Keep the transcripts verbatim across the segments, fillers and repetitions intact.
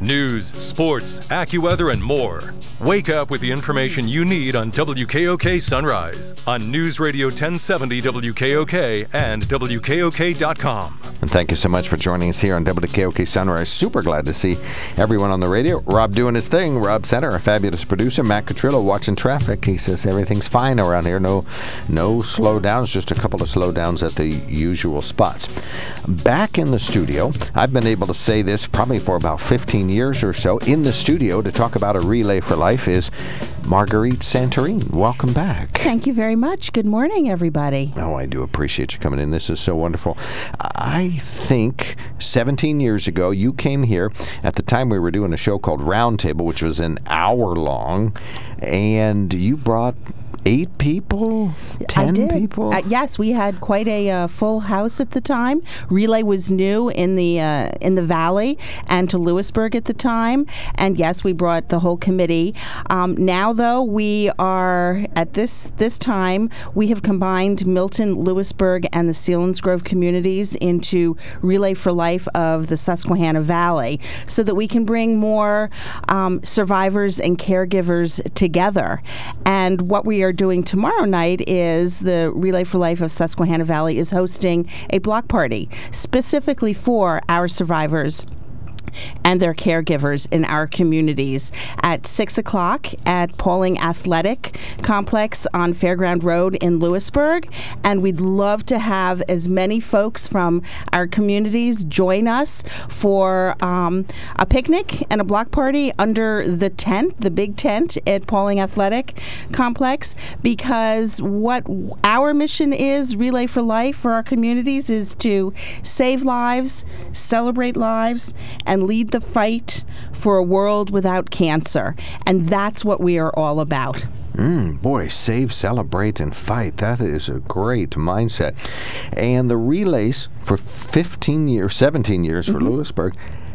News, sports, AccuWeather, and more. Wake up with the information you need on W K O K Sunrise on News Radio ten seventy W K O K and W K O K dot com. And thank you so much for joining us here on W K O K Sunrise. Super glad to see everyone on the radio. Rob doing his thing. Rob Center, our fabulous producer. Matt Catrillo watching traffic. He says everything's fine around here. No, no slowdowns, just a couple of slowdowns at the usual spots. Back in the studio, I've been able to say this probably for about fifteen years or so. In the studio to talk about a Relay for Life is Marguerite Santorin. Welcome back. Thank you very much. Good morning, everybody. Oh, I do appreciate you coming in. This is so wonderful. I think seventeen years ago, you came here. At the time, we were doing a show called Roundtable, which was an hour long, and you brought eight people, ten I did. people. Uh, yes, we had quite a uh, full house at the time. Relay was new in the uh, in the Valley and to Lewisburg at the time, and yes, we brought the whole committee. Um, now, though, we are at this this time we have combined Milton, Lewisburg, and the Selinsgrove communities into Relay for Life of the Susquehanna Valley, so that we can bring more um, survivors and caregivers together. And what we are doing tomorrow night is the Relay for Life of Susquehanna Valley is hosting a block party specifically for our survivors and their caregivers in our communities at six o'clock at Pauling Athletic Complex on Fairground Road in Lewisburg. And we'd love to have as many folks from our communities join us for um, a picnic and a block party under the tent, the big tent at Pauling Athletic Complex, because what our mission is, Relay for Life for our communities, is to save lives, celebrate lives, and lead the fight for a world without cancer. And that's what we are all about. Mm, boy, save, celebrate, and fight. That is a great mindset. And the relays for fifteen years, seventeen years for mm-hmm. Lewisburg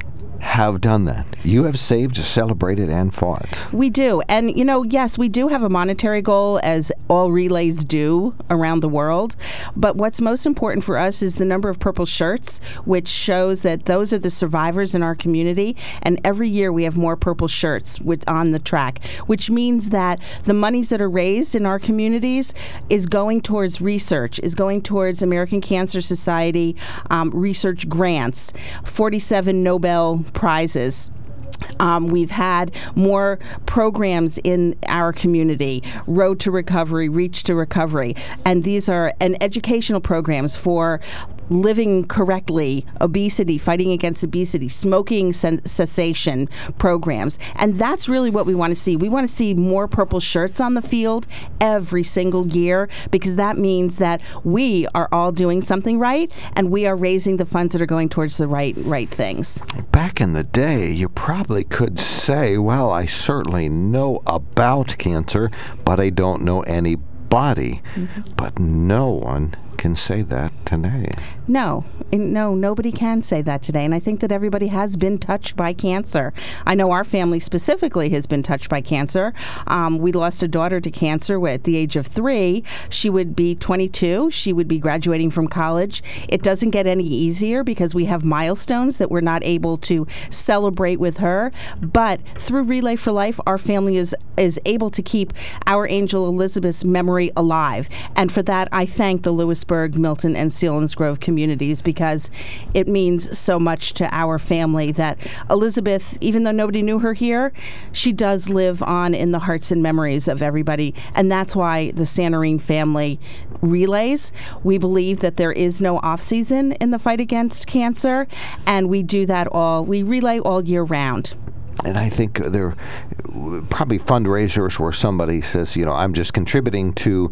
have done that. You have saved, celebrated, and fought. We do. And, you know, yes, we do have a monetary goal, as all relays do around the world. But what's most important for us is the number of purple shirts, which shows that those are the survivors in our community. And every year we have more purple shirts with, on the track, which means that the monies that are raised in our communities is going towards research, is going towards American Cancer Society um, research grants, forty-seven Nobel Prizes. Um, we've had more programs in our community, Road to Recovery, Reach to Recovery, and these are and educational programs for living correctly, obesity, fighting against obesity, smoking cessation programs. And that's really what we want to see. We want to see more purple shirts on the field every single year, because that means that we are all doing something right and we are raising the funds that are going towards the right right things. Back in the day, you probably could say, well, I certainly know about cancer, but I don't know anybody. Mm-hmm. But no one can say that today. No, no, nobody can say that today. And I think that everybody has been touched by cancer. I know our family specifically has been touched by cancer. Um, we lost a daughter to cancer at the age of three. She would be twenty-two. She would be graduating from college. It doesn't get any easier because we have milestones that we're not able to celebrate with her. But through Relay for Life, our family is, is able to keep our angel Elizabeth's memory alive. And for that, I thank the Lewisburg, Milton, and Selinsgrove communities, because it means so much to our family that Elizabeth, even though nobody knew her here, she does live on in the hearts and memories of everybody. And that's why the Santorin family relays. We believe that there is no off-season in the fight against cancer, and we do that all, we relay all year round. And I think there are probably fundraisers where somebody says, you know, I'm just contributing to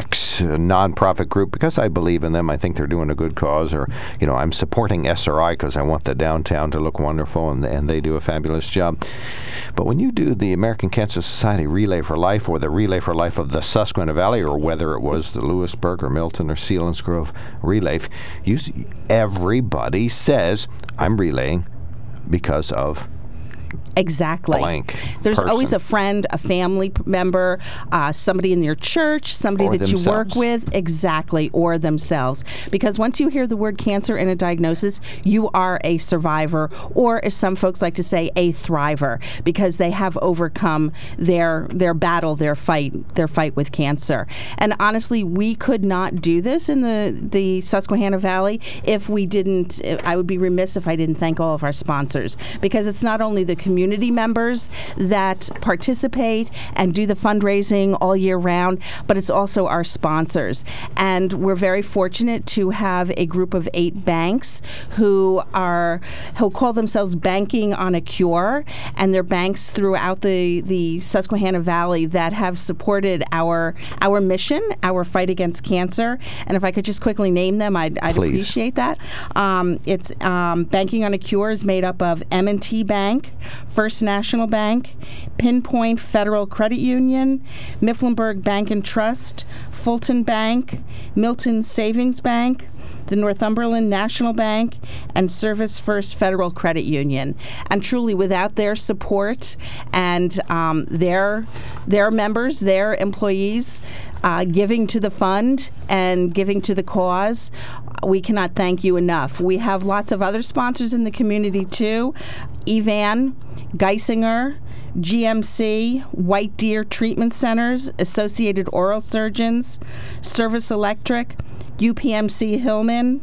X nonprofit group because I believe in them. I think they're doing a good cause. Or, you know, I'm supporting S R I because I want the downtown to look wonderful, and, and they do a fabulous job. But when you do the American Cancer Society Relay for Life, or the Relay for Life of the Susquehanna Valley, or whether it was the Lewisburg or Milton or Selinsgrove Relay, you, everybody says, I'm relaying because of Exactly. blank There's person. always a friend, a family p- member, uh, somebody in your church, somebody Or that you work themselves. with, exactly, or themselves. Because once you hear the word cancer in a diagnosis, you are a survivor, or as some folks like to say, a thriver, because they have overcome their their battle, their fight, their fight with cancer. And honestly, we could not do this in the the Susquehanna Valley if we didn't. I would be remiss if I didn't thank all of our sponsors, because it's not only the community members that participate and do the fundraising all year round, but it's also our sponsors. And we're very fortunate to have a group of eight banks who are who call themselves Banking on a Cure, and they're banks throughout the, the Susquehanna Valley that have supported our our mission, our fight against cancer. And if I could just quickly name them, I'd, I'd Please. appreciate that. Um, it's um, Banking on a Cure is made up of M and T Bank, First National Bank, Pinpoint Federal Credit Union, Mifflinburg Bank and Trust, Fulton Bank, Milton Savings Bank, the Northumberland National Bank, and Service First Federal Credit Union. And truly, without their support and um, their their members, their employees, uh, giving to the fund and giving to the cause, we cannot thank you enough. We have lots of other sponsors in the community too. Evan, Geisinger, G M C, White Deer Treatment Centers, Associated Oral Surgeons, Service Electric, U P M C Hillman,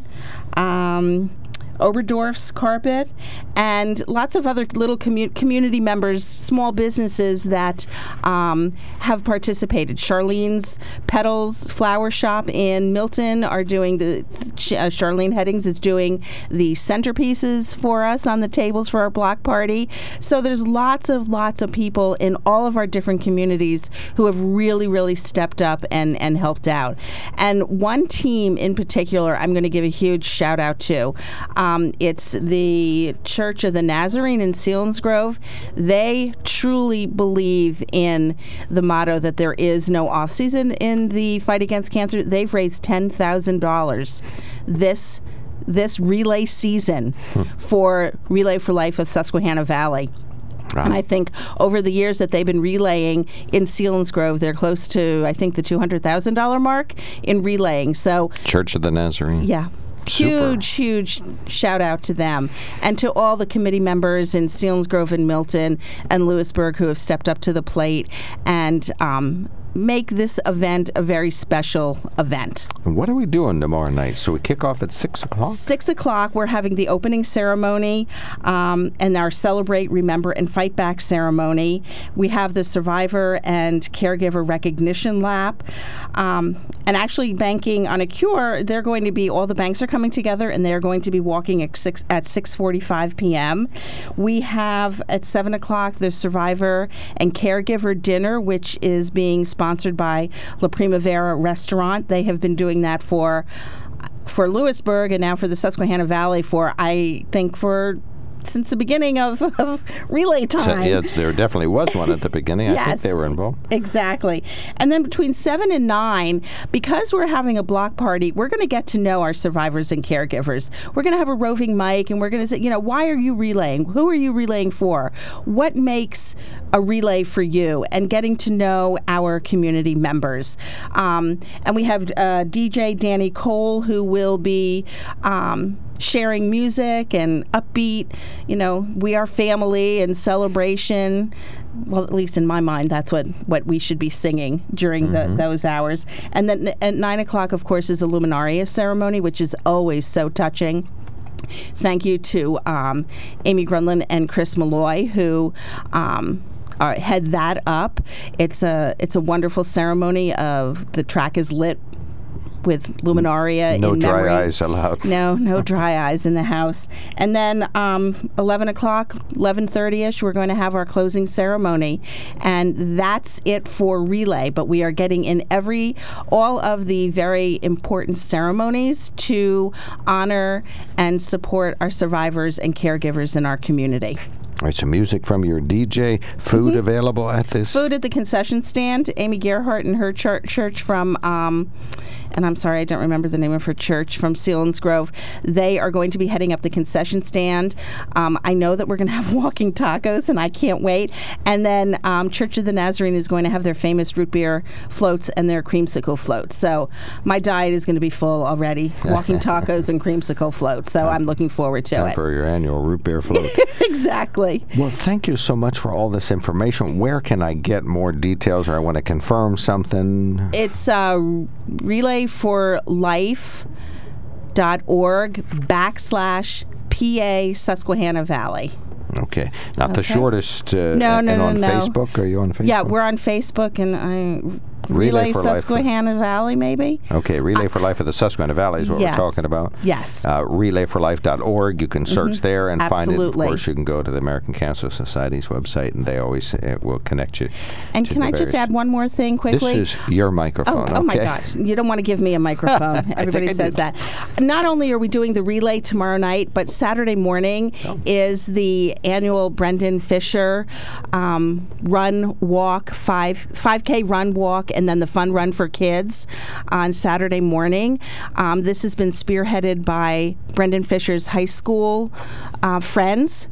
um, Oberdorf's Carpet, and lots of other little commu- community members, small businesses that um, have participated. Charlene's Petals Flower Shop in Milton are doing the, uh, Charlene Headings is doing the centerpieces for us on the tables for our block party. So there's lots of, lots of people in all of our different communities who have really, really stepped up and, and helped out. And one team in particular, I'm going to give a huge shout out to. Um, it's the Church of the Nazarene in Selinsgrove. They truly believe in the motto that there is no off season in the fight against cancer. They've raised ten thousand dollars this this relay season hmm. for Relay for Life of Susquehanna Valley. Wow. And I think over the years that they've been relaying in Selinsgrove, they're close to, I think, the two hundred thousand dollars mark in relaying. So Church of the Nazarene. Yeah. Super. Huge, huge shout out to them and to all the committee members in Selinsgrove and Milton and Lewisburg who have stepped up to the plate and um, make this event a very special event. And what are we doing tomorrow night? So we kick off at six o'clock? Six o'clock, we're having the opening ceremony um, and our Celebrate, Remember, and Fight Back ceremony. We have the Survivor and Caregiver Recognition Lap. Um, and actually, Banking on a Cure, they're going to be, all the banks are coming together and they're going to be walking at six at six forty-five p.m. We have at seven o'clock the Survivor and Caregiver Dinner, which is being sponsored sponsored by La Primavera Restaurant. They have been doing that for for Lewisburg and now for the Susquehanna Valley for, I think, for since the beginning of, of relay time. So, yeah, there definitely was one at the beginning. I Yes, think they were involved. Exactly. And then between seven and nine, because we're having a block party, we're going to get to know our survivors and caregivers. We're going to have a roving mic, and we're going to say, you know, why are you relaying? Who are you relaying for? What makes a relay for you? And getting to know our community members. Um, and we have uh, D J Danny Cole, who will be um, sharing music and upbeat, you know, we are family and celebration. Well, at least in my mind, that's what, what we should be singing during Mm-hmm. the, those hours. And then at nine o'clock, of course, is a Luminaria ceremony, which is always so touching. Thank you to um, Amy Grunland and Chris Malloy, who um, are, head that up. It's a it's a wonderful ceremony of the track is lit with Luminaria No in dry memory. eyes allowed. No, no dry eyes in the house. And then um, eleven o'clock, eleven thirty-ish, we're going to have our closing ceremony. And that's it for Relay. But we are getting in every, all of the very important ceremonies to honor and support our survivors and caregivers in our community. All right, so music from your D J, food Mm-hmm. available at this? Food at the concession stand. Amy Gerhardt and her church, church from, um, and I'm sorry, I don't remember the name of her church, from Selinsgrove. They are going to be heading up the concession stand. Um, I know that we're going to have walking tacos, and I can't wait. And then um, Church of the Nazarene is going to have their famous root beer floats and their creamsicle floats. So my diet is going to be full already. Walking tacos and creamsicle floats. So I'm looking forward to Time it. for your annual root beer float. Exactly. Well, thank you so much for all this information. Where can I get more details, or I want to confirm something? It's uh, relay for life dot org backslash P A Susquehanna Valley. Okay. Not the Okay. shortest. Uh, No, no, and no, on no. Facebook? Are you on Facebook? Yeah, we're on Facebook, and I Relay Relay for Life. Susquehanna Valley, maybe. Okay, Relay for Life of the Susquehanna Valley is what Yes. we're talking about. Yes. Uh, relay for life dot org. You can search there and find it. Of Absolutely. course, you can go to the American Cancer Society's website, and they always uh, will connect you. And to can the I just various- add one more thing quickly? This is your microphone. Oh, oh my okay? gosh. You don't want to give me a microphone. Everybody I says did. that. Not only are we doing the relay tomorrow night, but Saturday morning Oh. is the annual Brendan Fisher um, run, walk, five, 5K run, walk, and then the fun run for kids on Saturday morning. Um, this has been spearheaded by Brendan Fisher's high school uh, friends.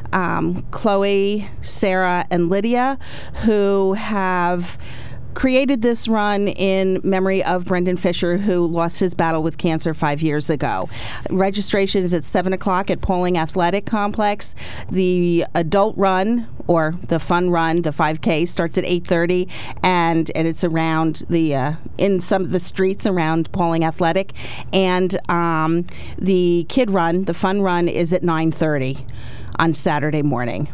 Um, Chloe, Sarah, and Lydia, who have created this run in memory of Brendan Fisher, who lost his battle with cancer five years ago. Registration is at seven o'clock at Pauling Athletic Complex. The adult run, or the fun run, the five K, starts at eight thirty, and, and it's around the, uh, in some of the streets around Pauling Athletic. And um, the kid run, the fun run, is at nine thirty on Saturday morning.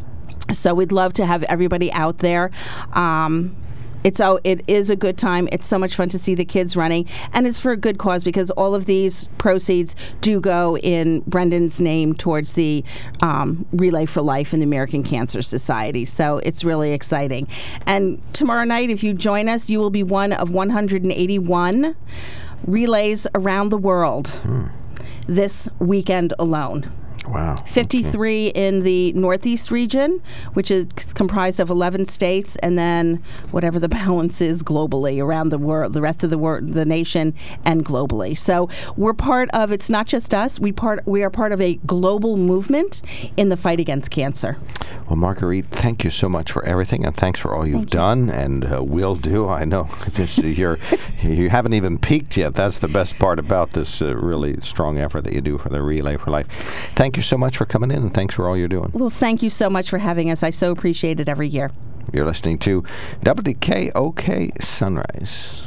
So we'd love to have everybody out there. Um, It's oh, it is a good time. It's so much fun to see the kids running, and it's for a good cause because all of these proceeds do go in Brendan's name towards the um, Relay for Life and the American Cancer Society. So it's really exciting. And tomorrow night, if you join us, you will be one of one hundred eighty-one relays around the world Hmm. this weekend alone. Wow. fifty-three in the Northeast region, which is comprised of eleven states, and then whatever the balance is globally around the world, the rest of the world, the nation, and globally. So we're part of. It's not just us. We part. We are part of a global movement in the fight against cancer. Well, Marguerite, thank you so much for everything, and thanks for all you've done and uh, will do. I know just, uh, you're you haven't even peaked yet. That's the best part about this uh, really strong effort that you do for the Relay for Life. Thank you so much for coming in, and thanks for all you're doing. Well, thank you so much for having us. I so appreciate it every year. You're listening to W K O K Sunrise.